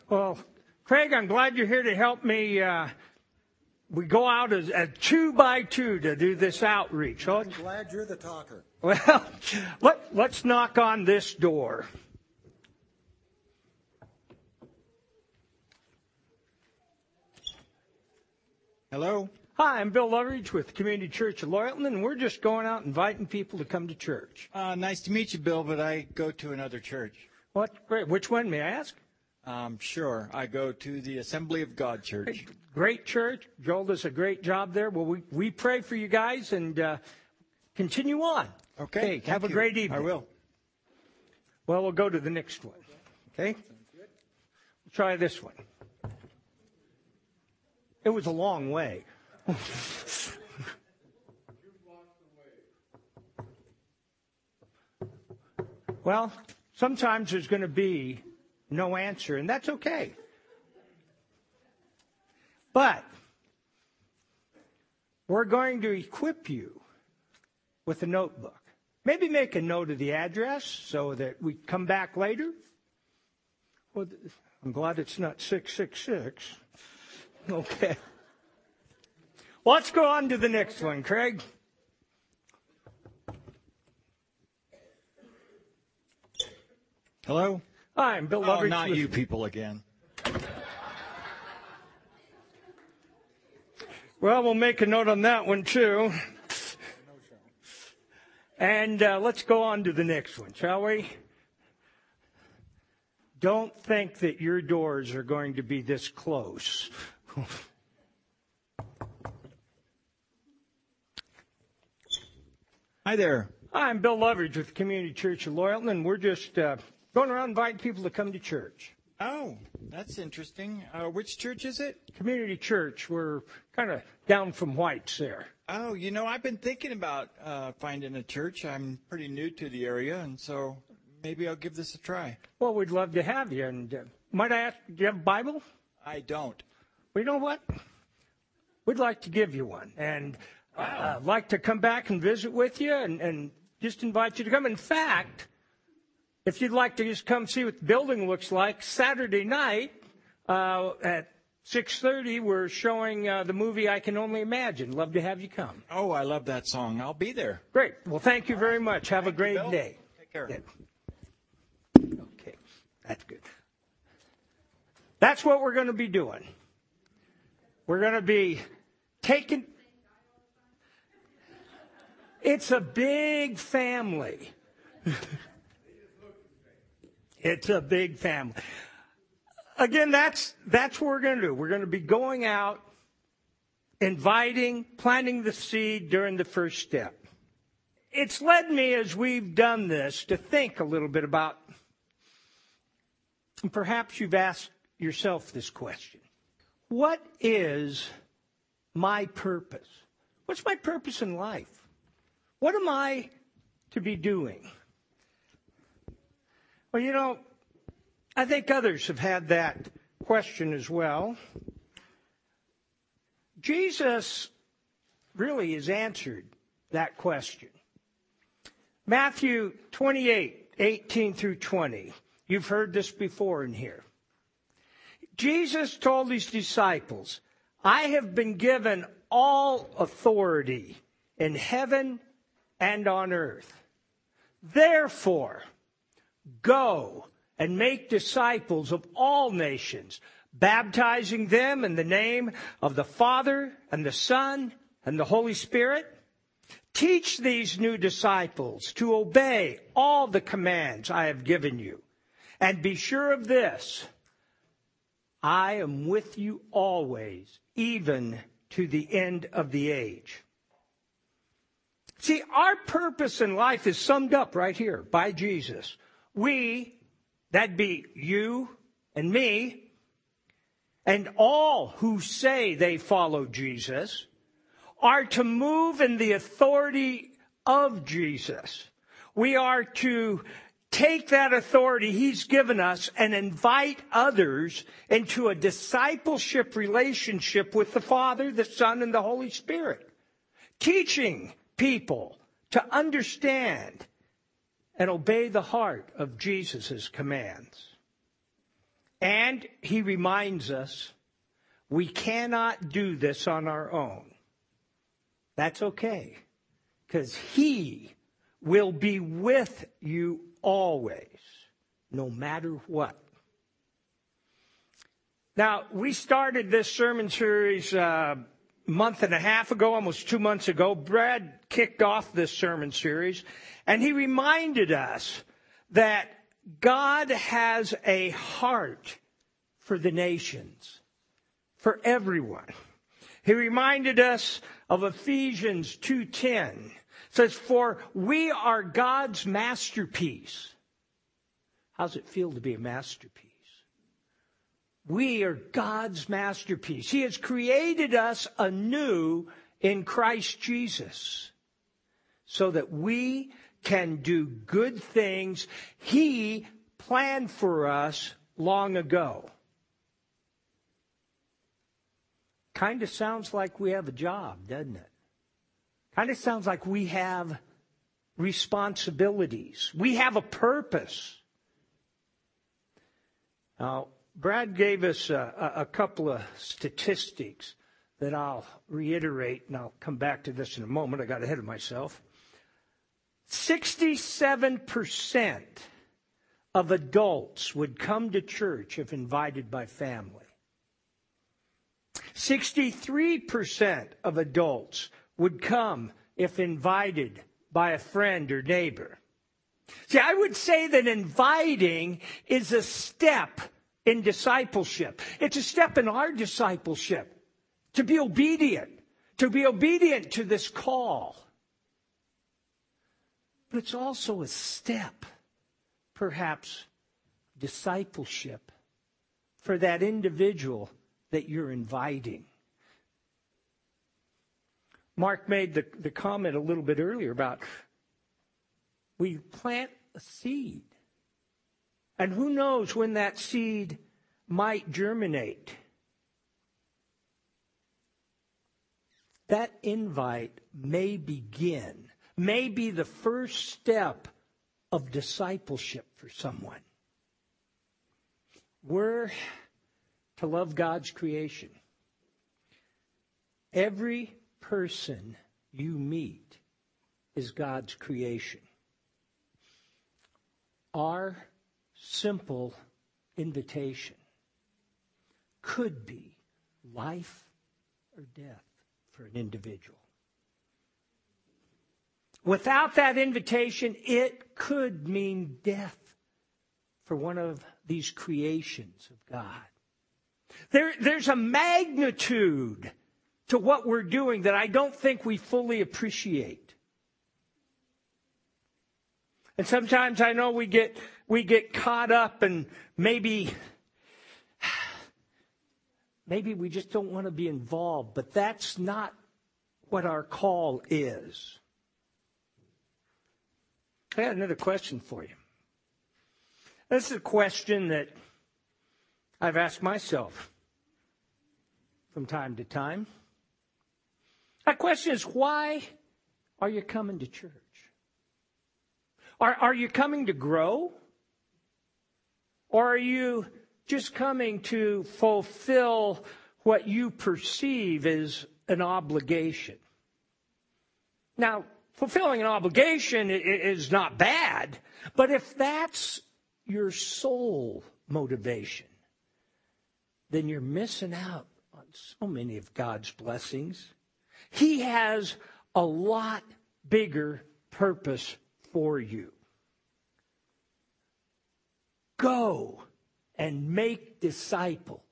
Well, Craig, I'm glad you're here to help me. We go out as 2 by 2 to do this outreach. I'm glad you're the talker. Well, let's knock on this door. Hello? Hi, I'm Bill Loveridge with Community Church of Loyalton, and we're just going out inviting people to come to church. Nice to meet you, Bill, but I go to another church. What? Great. Which one, may I ask? Sure. I go to the Assembly of God Church. Great church. Joel does a great job there. Well, we pray for you guys and continue on. Okay. Have a great evening. I will. Well, we'll go to the next one. Okay? We'll try this one. It was a long way. Well, sometimes there's going to be no answer, and that's okay. But we're going to equip you with a notebook. Maybe make a note of the address so that we come back later. Well, I'm glad it's not 666. Okay. Well, let's go on to the next one, Craig. Hello? Hi, I'm Bill Loveridge. Not you people again. Well, we'll make a note on that one, too. And let's go on to the next one, shall we? Don't think that your doors are going to be this close. Hi there. Hi, I'm Bill Loveridge with Community Church of Loyalton, and we're just going around inviting people to come to church. Oh, that's interesting. Which church is it? Community Church. We're kind of down from White's there. Oh, I've been thinking about finding a church. I'm pretty new to the area, and so maybe I'll give this a try. Well, we'd love to have you. And might I ask, do you have a Bible? I don't. Well, you know what? We'd like to give you one. And I'd like to come back and visit with you and just invite you to come. In fact, if you'd like to just come see what the building looks like, Saturday night at 6:30, we're showing the movie I Can Only Imagine. Love to have you come. Oh, I love that song. I'll be there. Great. Well, thank you very much. Have a great day. Take care. Yeah. Okay. That's good. That's what we're going to be doing. We're going to be taking... It's a big family. It's a big family. Again, that's what we're going to do. We're going to be going out, inviting, planting the seed during the first step. It's led me, as we've done this, to think a little bit about, and perhaps you've asked yourself this question. What is my purpose? What's my purpose in life? What am I to be doing? Well, I think others have had that question as well. Jesus really has answered that question. Matthew 28:18 through 20. You've heard this before in here. Jesus told his disciples, I have been given all authority in heaven and on earth. Therefore, go and make disciples of all nations, baptizing them in the name of the Father and the Son and the Holy Spirit. Teach these new disciples to obey all the commands I have given you. And be sure of this, I am with you always, even to the end of the age. See, our purpose in life is summed up right here by Jesus. We, that'd be you and me, and all who say they follow Jesus, are to move in the authority of Jesus. We are to take that authority he's given us and invite others into a discipleship relationship with the Father, the Son, and the Holy Spirit. Teaching people to understand and obey the heart of Jesus' commands. And he reminds us we cannot do this on our own. That's okay, because he will be with you always, no matter what. Now, we started this sermon series a month and a half ago, almost 2 months ago. Brad kicked off this sermon series, and he reminded us that God has a heart for the nations, for everyone. He reminded us of Ephesians 2:10. It says, "For we are God's masterpiece." How's it feel to be a masterpiece? We are God's masterpiece. He has created us anew in Christ Jesus so that we can do good things He planned for us long ago. Kind of sounds like we have a job, doesn't it? Kind of sounds like we have responsibilities. We have a purpose. Now, Brad gave us a couple of statistics that I'll reiterate, and I'll come back to this in a moment. I got ahead of myself. 67% of adults would come to church if invited by family. 63% of adults would come if invited by a friend or neighbor. See, I would say that inviting is a step in discipleship. It's a step in our discipleship to be obedient to this call. But it's also a step, perhaps, discipleship for that individual that you're inviting. Mark made the comment a little bit earlier about we plant a seed. And who knows when that seed might germinate. That invite may be the first step of discipleship for someone. We're to love God's creation. Every person you meet is God's creation. Our simple invitation could be life or death for an individual. Without that invitation, it could mean death for one of these creations of God. There's a magnitude to what we're doing that I don't think we fully appreciate. And sometimes I know we get caught up and maybe we just don't want to be involved, but that's not what our call is. I got another question for you. This is a question that I've asked myself from time to time. That question is, why are you coming to church? Are you coming to grow? Or are you just coming to fulfill what you perceive as an obligation? Now, fulfilling an obligation is not bad, but if that's your sole motivation, then you're missing out on so many of God's blessings. He has a lot bigger purpose for you. Go and make disciples.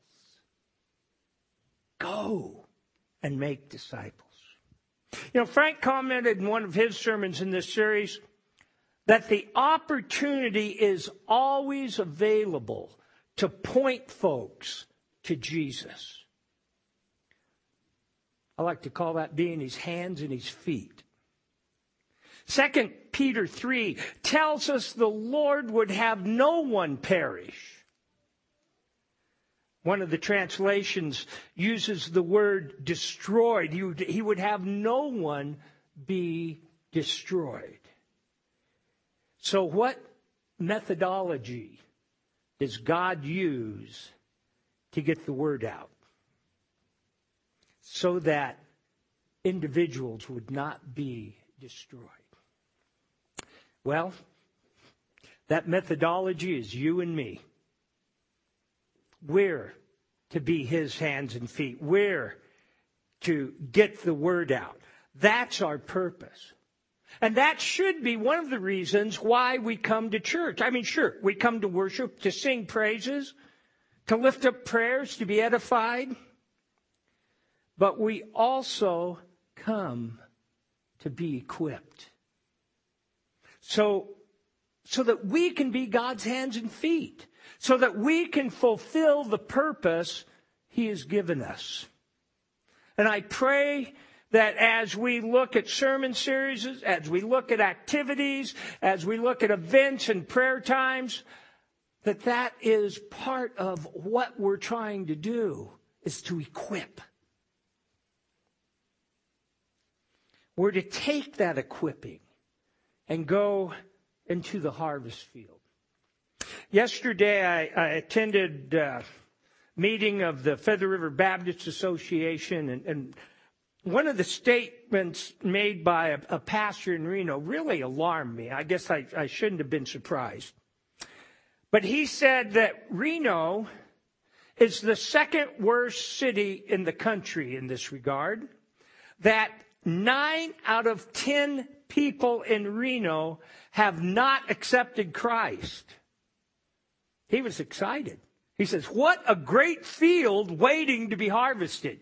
Go and make disciples. You know, Frank commented in one of his sermons in this series that the opportunity is always available to point folks to Jesus. I like to call that being his hands and his feet. 2 Peter 3 tells us the Lord would have no one perish. One of the translations uses the word destroyed. He would have no one be destroyed. So what methodology does God use to get the word out so that individuals would not be destroyed? Well, that methodology is you and me. We're to be his hands and feet. We're to get the word out. That's our purpose. And that should be one of the reasons why we come to church. I mean, sure, we come to worship, to sing praises, to lift up prayers, to be edified. But we also come to be equipped. So that we can be God's hands and feet. So that we can fulfill the purpose he has given us. And I pray that as we look at sermon series, as we look at activities, as we look at events and prayer times, that is part of what we're trying to do, is to equip. We're to take that equipping and go into the harvest field. Yesterday, I attended a meeting of the Feather River Baptist Association, and one of the statements made by a pastor in Reno really alarmed me. I guess I shouldn't have been surprised. But he said that Reno is the second worst city in the country in this regard, that 9 out of 10 people in Reno have not accepted Christ. He was excited. He says, what a great field waiting to be harvested.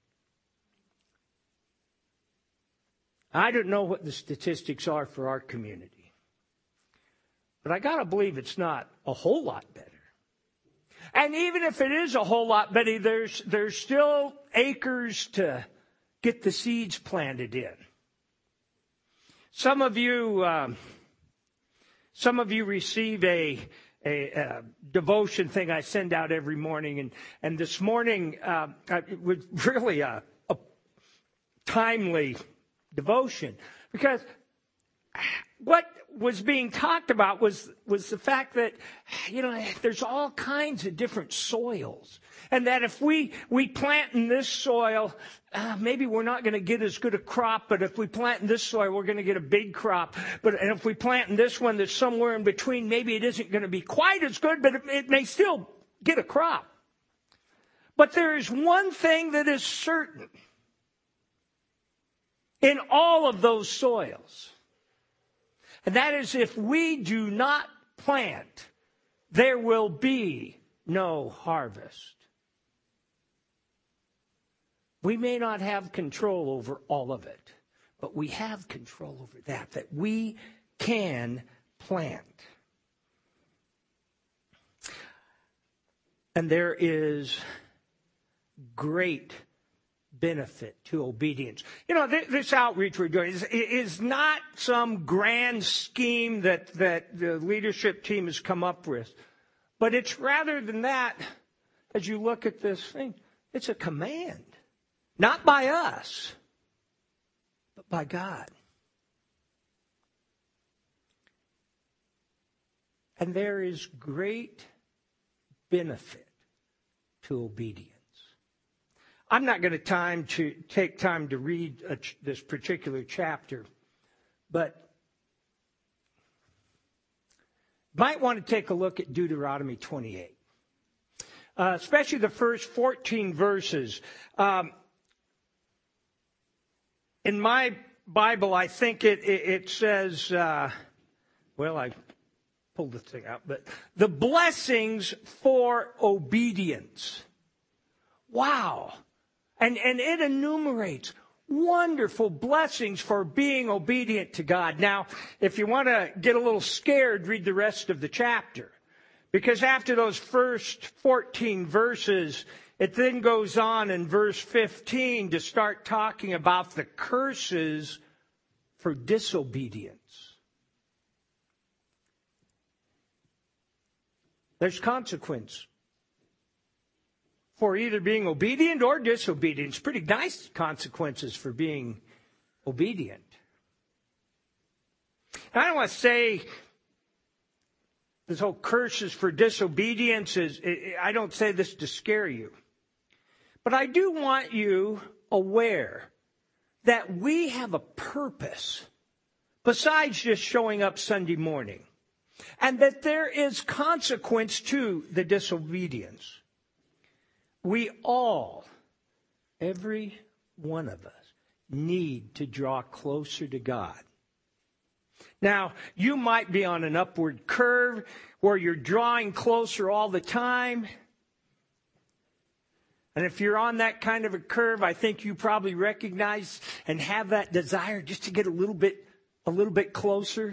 I don't know what the statistics are for our community, but I got to believe it's not a whole lot better. And even if it is a whole lot better, there's still acres to get the seeds planted in. Some of you receive a devotion thing I send out every morning, and this morning it was really a timely devotion, because what was being talked about was the fact that, there's all kinds of different soils, and that if we plant in this soil, maybe we're not going to get as good a crop, but if we plant in this soil, we're going to get a big crop. And if we plant in this one that's somewhere in between, maybe it isn't going to be quite as good, but it may still get a crop. But there is one thing that is certain in all of those soils. And that is, if we do not plant, there will be no harvest. We may not have control over all of it, but we have control over that we can plant. And there is great benefit to obedience. This outreach we're doing is not some grand scheme that the leadership team has come up with, but it's rather than that, as you look at this thing, it's a command. Not by us, but by God. And there is great benefit to obedience. I'm not going to take time to read this particular chapter, but might want to take a look at Deuteronomy 28, especially the first 14 verses. In my Bible, I think it says, I pulled the thing out, but the blessings for obedience. Wow. And it enumerates wonderful blessings for being obedient to God. Now, if you want to get a little scared, read the rest of the chapter. Because after those first 14 verses, it then goes on in verse 15 to start talking about the curses for disobedience. There's consequence for either being obedient or disobedient. It's pretty nice consequences for being obedient. And I don't want to say this whole curses for disobedience I don't say this to scare you. But I do want you aware that we have a purpose besides just showing up Sunday morning. And that there is consequence to the disobedience. We all, every one of us, need to draw closer to God. Now, you might be on an upward curve where you're drawing closer all the time. And if you're on that kind of a curve, I think you probably recognize and have that desire just to get a little bit closer.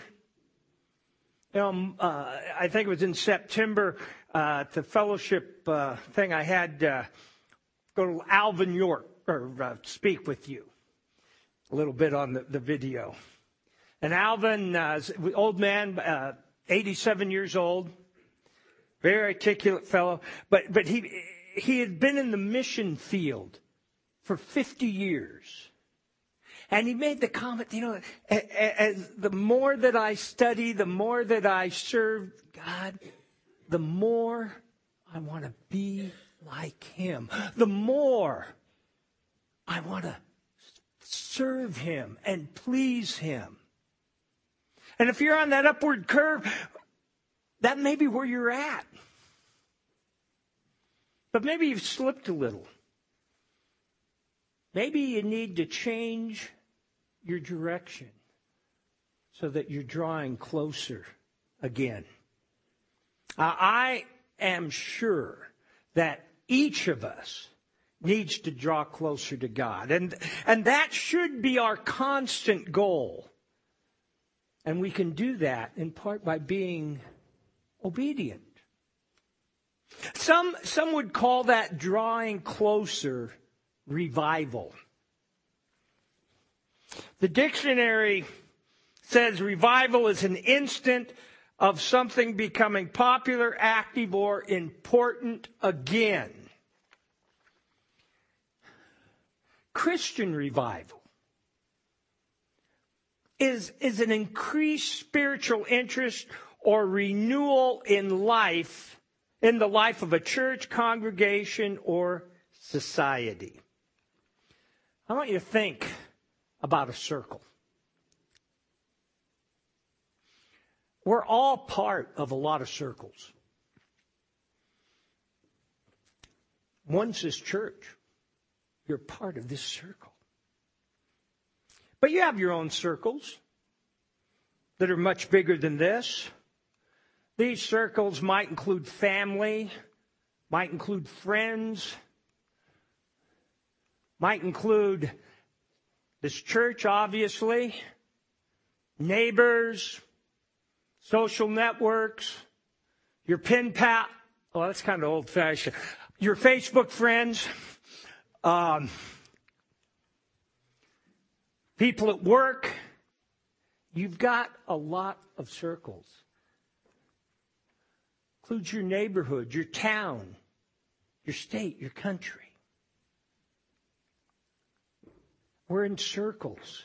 I think it was in September, the fellowship thing I had go to Alvin York or speak with you a little bit on the video. And Alvin, old man, 87 years old, very articulate fellow, but he had been in the mission field for 50 years. And he made the comment, as the more that I study, the more that I serve God, the more I want to be like Him. The more I want to serve Him and please Him. And if you're on that upward curve, that may be where you're at. But maybe you've slipped a little. Maybe you need to change your direction so that you're drawing closer again. I am sure that each of us needs to draw closer to God. And that should be our constant goal. And we can do that in part by being obedient. Some would call that drawing closer revival. The dictionary says revival is an instant of something becoming popular, active, or important again. Christian revival is an increased spiritual interest or renewal in the life of a church, congregation, or society. I want you to think about a circle. We're all part of a lot of circles. One's this church. You're part of this circle. But you have your own circles that are much bigger than this. These circles might include family, might include friends, might include this church, obviously, neighbors, social networks, your pen pal. Well, that's kind of old-fashioned. Your Facebook friends, people at work. You've got a lot of circles. Includes your neighborhood, your town, your state, your country. We're in circles.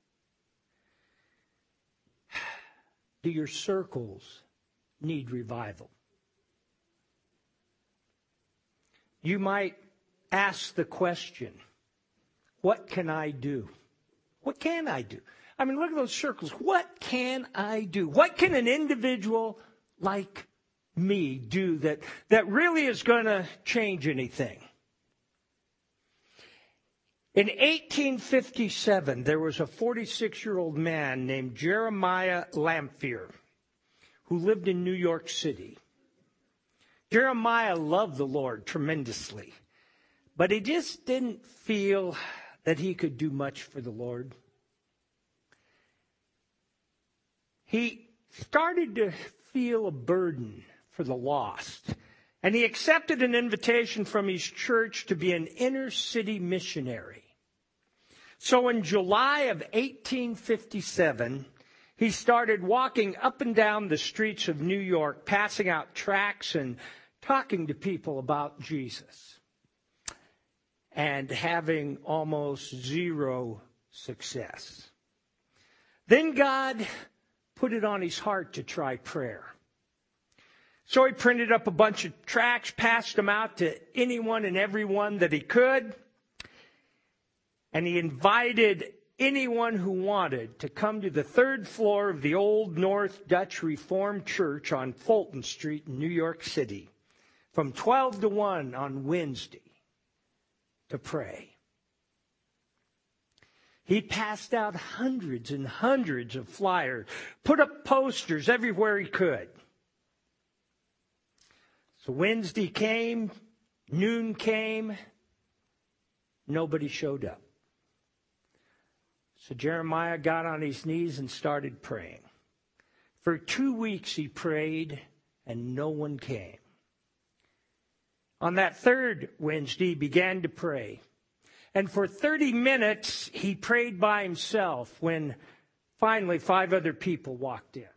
Do your circles need revival? You might ask the question, what can I do? What can I do? I mean, look at those circles. What can I do? What can an individual like me do that really is going to change anything? In 1857, there was a 46-year-old man named Jeremiah Lanphier who lived in New York City. Jeremiah loved the Lord tremendously, but he just didn't feel that he could do much for the Lord. He started to feel a burden for the lost, and he accepted an invitation from his church to be an inner city missionary. So in July of 1857, he started walking up and down the streets of New York, passing out tracts and talking to people about Jesus, and having almost zero success. Then God put it on his heart to try prayer. So he printed up a bunch of tracts, passed them out to anyone and everyone that he could. And he invited anyone who wanted to come to the third floor of the Old North Dutch Reformed Church on Fulton Street in New York City from 12 to 1 on Wednesday to pray. He passed out hundreds and hundreds of flyers, put up posters everywhere he could. So Wednesday came, noon came, nobody showed up. So Jeremiah got on his knees and started praying. For 2 weeks he prayed and no one came. On that third Wednesday he began to pray. And for 30 minutes he prayed by himself when finally 5 other people walked in.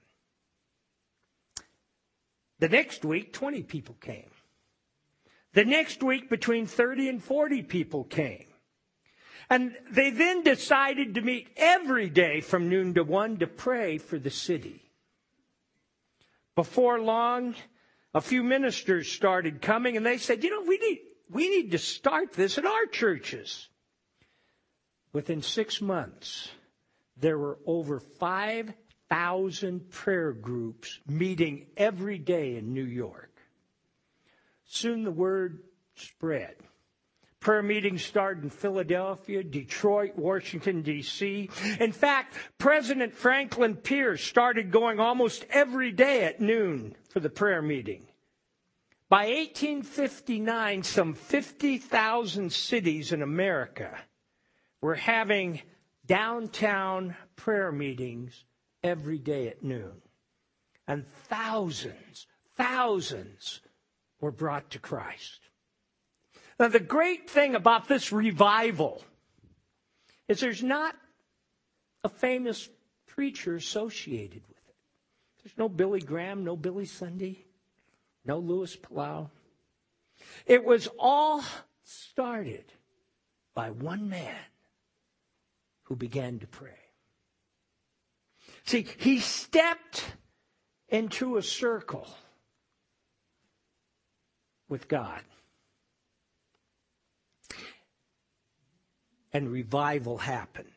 The next week 20 people came. The next week between 30 and 40 people came. And they then decided to meet every day from noon to 1 to pray for the city. Before long, a few ministers started coming, and they said, we need to start this at our churches. Within 6 months, there were over 5,000 prayer groups meeting every day in New York. Soon the word spread. Prayer meetings started in Philadelphia, Detroit, Washington, D.C. In fact, President Franklin Pierce started going almost every day at noon for the prayer meeting. By 1859, some 50,000 cities in America were having downtown prayer meetings every day at noon. And thousands were brought to Christ. Now, the great thing about this revival is there's not a famous preacher associated with it. There's no Billy Graham, no Billy Sunday, no Louis Palau. It was all started by one man who began to pray. See, he stepped into a circle with God. And revival happened.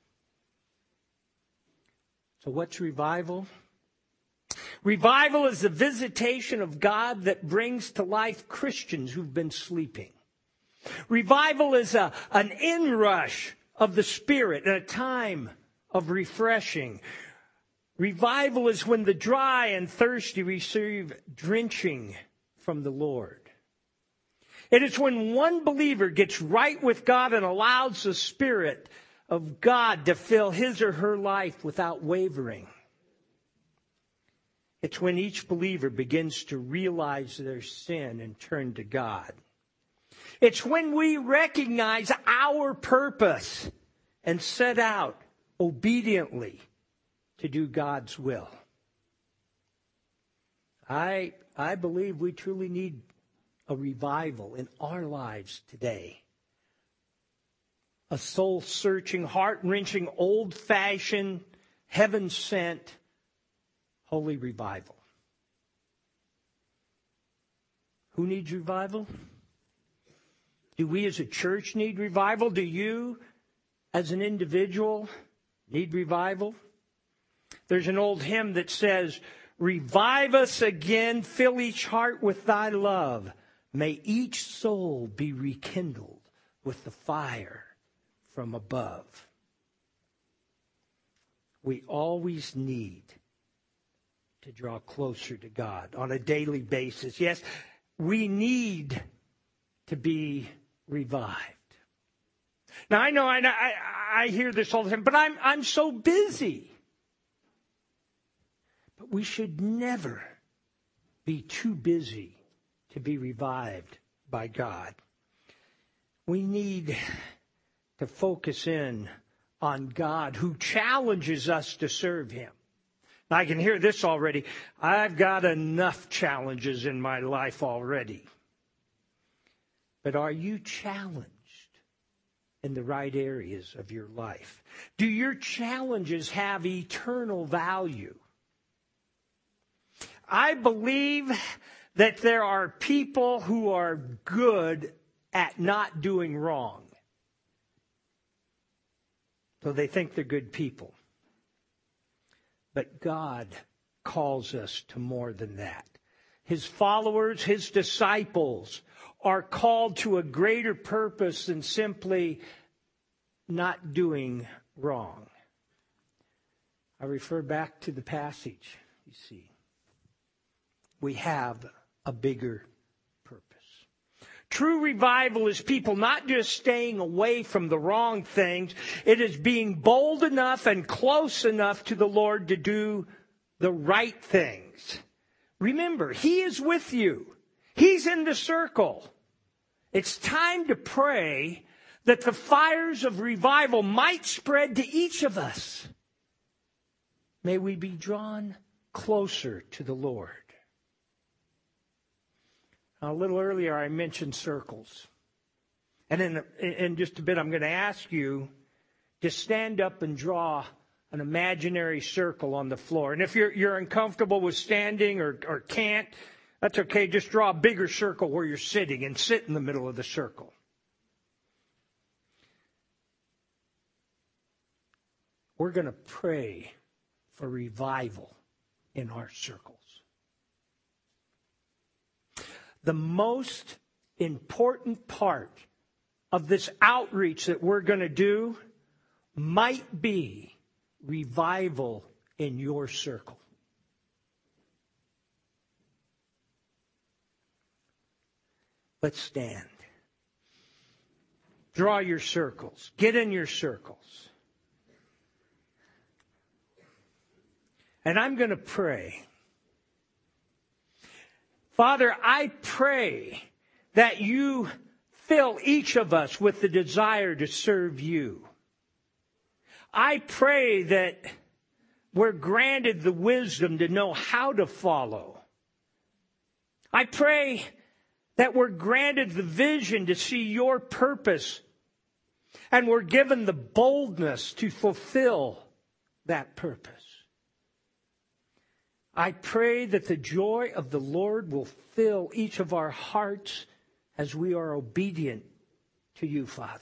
So what's revival? Revival is the visitation of God that brings to life Christians who've been sleeping. Revival is an inrush of the Spirit and a time of refreshing. Revival is when the dry and thirsty receive drenching from the Lord. It is when one believer gets right with God and allows the Spirit of God to fill his or her life without wavering. It's when each believer begins to realize their sin and turn to God. It's when we recognize our purpose and set out obediently to do God's will. I believe we truly need a revival in our lives today. A soul-searching, heart-wrenching, old-fashioned, heaven-sent, holy revival. Who needs revival? Do we as a church need revival? Do you as an individual need revival? There's an old hymn that says, "Revive us again, fill each heart with thy love. May each soul be rekindled with the fire from above." We always need to draw closer to God on a daily basis. Yes, we need to be revived. Now, I know I hear this all the time, but I'm so busy. But we should never be too busy to be revived by God. We need to focus in on God who challenges us to serve Him. Now, I can hear this already. I've got enough challenges in my life already. But are you challenged in the right areas of your life? Do your challenges have eternal value? I believe that there are people who are good at not doing wrong. So they think they're good people. But God calls us to more than that. His followers, his disciples, are called to a greater purpose than simply not doing wrong. I refer back to the passage, you see. We have a bigger purpose. True revival is people not just staying away from the wrong things. It is being bold enough and close enough to the Lord to do the right things. Remember, He is with you. He's in the circle. It's time to pray that the fires of revival might spread to each of us. May we be drawn closer to the Lord. A little earlier, I mentioned circles. And in just a bit, I'm going to ask you to stand up and draw an imaginary circle on the floor. And if you're uncomfortable with standing or can't, that's okay. Just draw a bigger circle where you're sitting and sit in the middle of the circle. We're going to pray for revival in our circles. The most important part of this outreach that we're going to do might be revival in your circle. Let's stand. Draw your circles. Get in your circles. And I'm going to pray. Father, I pray that you fill each of us with the desire to serve you. I pray that we're granted the wisdom to know how to follow. I pray that we're granted the vision to see your purpose, and we're given the boldness to fulfill that purpose. I pray that the joy of the Lord will fill each of our hearts as we are obedient to you, Father.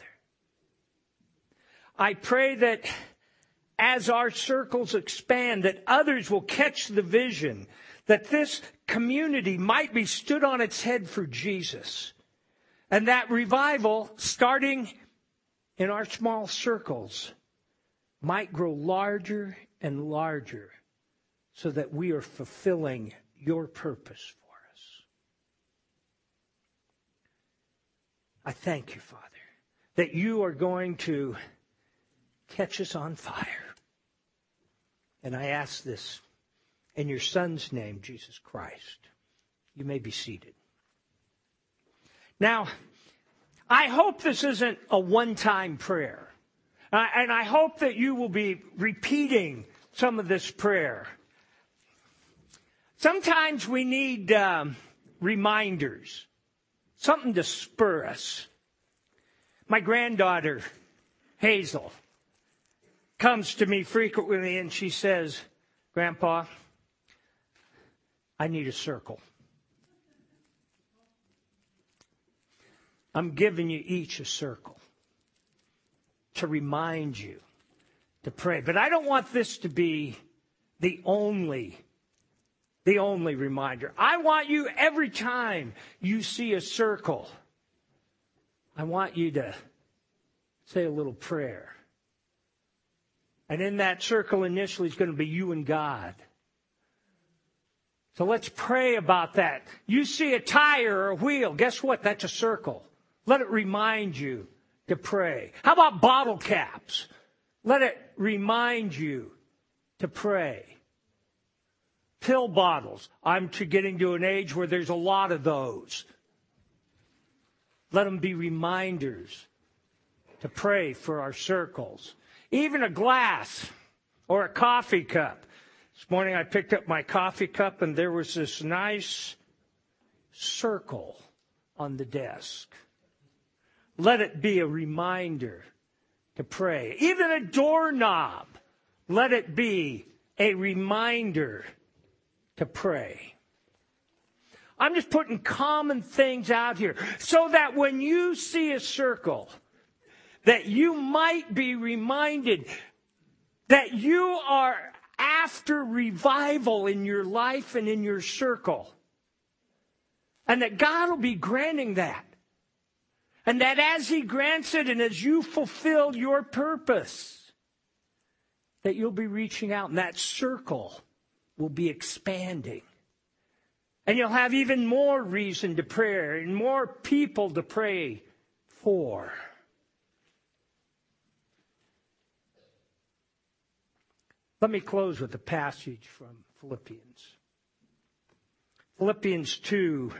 I pray that as our circles expand, that others will catch the vision, that this community might be stood on its head for Jesus, and that revival, starting in our small circles, might grow larger and larger, so that we are fulfilling your purpose for us. I thank you, Father, that you are going to catch us on fire. And I ask this in your Son's name, Jesus Christ. You may be seated. Now, I hope this isn't a one-time prayer. And I hope that you will be repeating some of this prayer. Sometimes we need reminders, something to spur us. My granddaughter, Hazel, comes to me frequently and she says, Grandpa, I need a circle. I'm giving you each a circle to remind you to pray. But I don't want this to be the only reminder. I want you, every time you see a circle, I want you to say a little prayer. And in that circle initially is going to be you and God. So let's pray about that. You see a tire or a wheel, guess what? That's a circle. Let it remind you to pray. How about bottle caps? Let it remind you to pray. Pill bottles. I'm getting to an age where there's a lot of those. Let them be reminders to pray for our circles. Even a glass or a coffee cup. This morning I picked up my coffee cup and there was this nice circle on the desk. Let it be a reminder to pray. Even a doorknob. Let it be a reminder to pray. I'm just putting common things out here so that when you see a circle, that you might be reminded that you are after revival in your life and in your circle. And that God will be granting that. And that as He grants it and as you fulfill your purpose, that you'll be reaching out and that circle will be expanding. And you'll have even more reason to pray and more people to pray for. Let me close with a passage from Philippians. Philippians 2.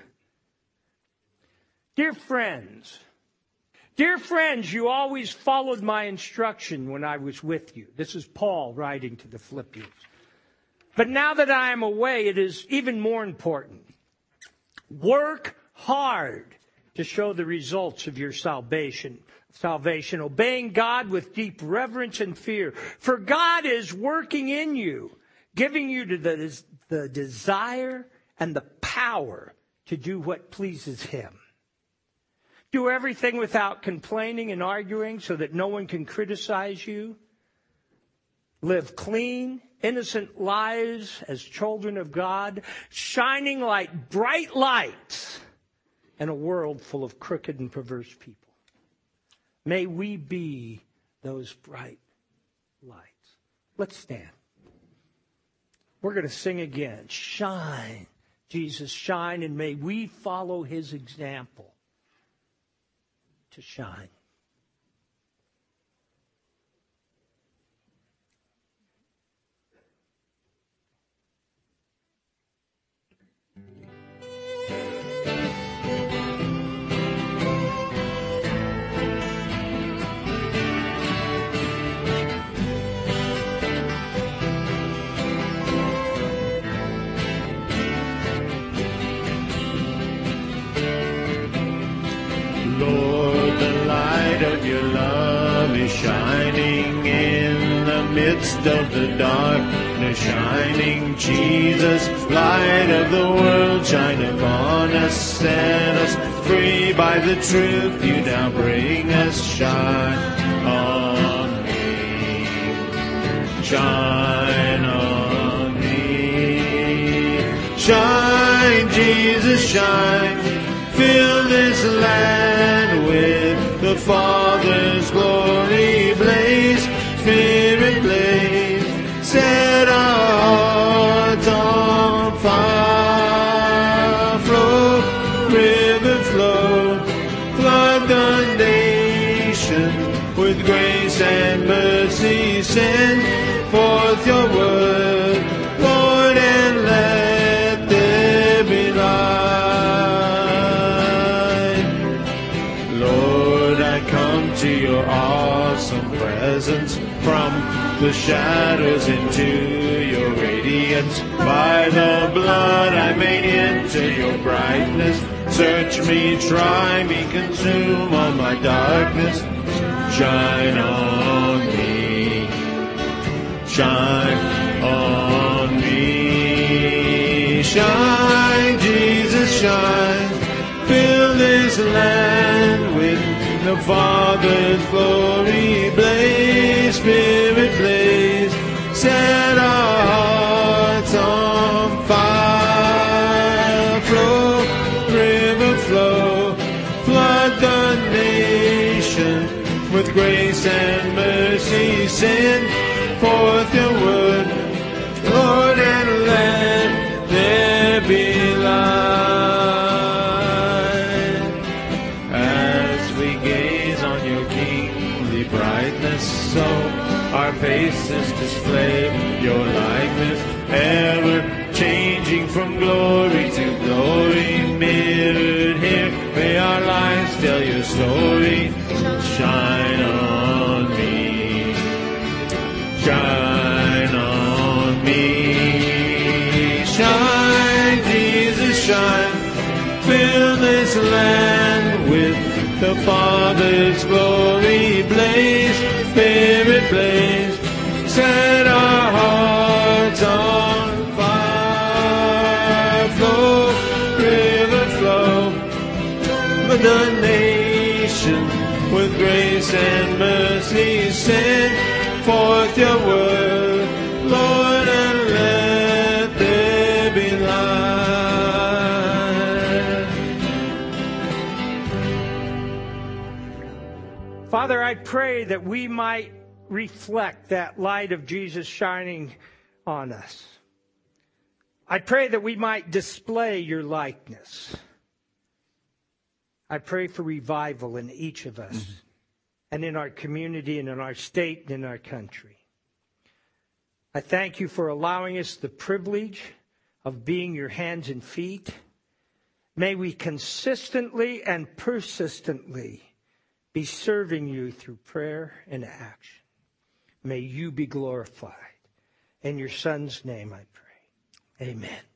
Dear friends, you always followed my instruction when I was with you. This is Paul writing to the Philippians. But now that I am away, it is even more important. Work hard to show the results of your salvation, obeying God with deep reverence and fear. For God is working in you, giving you the desire and the power to do what pleases Him. Do everything without complaining and arguing so that no one can criticize you. Live clean, innocent lives as children of God, shining like bright lights in a world full of crooked and perverse people. May we be those bright lights. Let's stand. We're going to sing again. Shine, Jesus, shine, and may we follow His example to shine. Of your love is shining in the midst of the darkness, shining Jesus, light of the world, shine upon us, set us free by the truth you now bring us. Shine on me, shine on me, shine Jesus, shine, fill this land with the Father's glory, blaze, Spirit blaze, set our hearts on fire, flow, river flow, flood the nation with grace and mercy, send forth your word, Lord, and let there be light. To your awesome presence, from the shadows into your radiance. By the blood I may enter your brightness. Search me, try me, consume all my darkness. Shine on me, shine on me, shine, Jesus, shine. Fill this land with the Father's glory, blaze, Spirit blaze, set our hearts on fire, flow, river flow, flood the nation with grace and mercy, send forth your word, Lord, and let there be light. So our faces display your likeness, ever changing from glory to glory, mirrored here. May our lives tell your story. Shine on me, shine on me, shine, Jesus, shine. Fill this land with the Father's glory, blaze, Spirit blaze, set our hearts on fire, flow, salvation. With grace and mercy send forth your word, Lord, and let there be light. Father, I pray that we might reflect that light of Jesus shining on us. I pray that we might display your likeness. I pray for revival in each of us and in our community and in our state and in our country. I thank you for allowing us the privilege of being your hands and feet. May we consistently and persistently be serving you through prayer and action. May you be glorified. In your Son's name I pray. Amen.